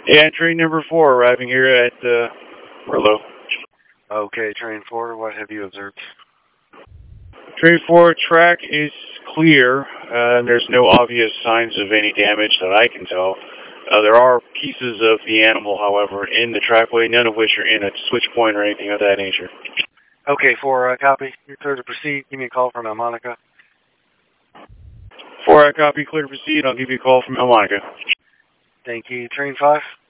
Yeah, train number 4 arriving here at Merlot. Okay, train 4, what have you observed? Train 4 track is clear. There's no obvious signs of any damage that I can tell. There are pieces of the animal, however, in the trackway, none of which are in a switch point or anything of that nature. Okay, 4, copy. You're clear to proceed. Give me a call from Monica. 4, copy. Clear to proceed. I'll give you a call from Monica. Thank you. Train 5?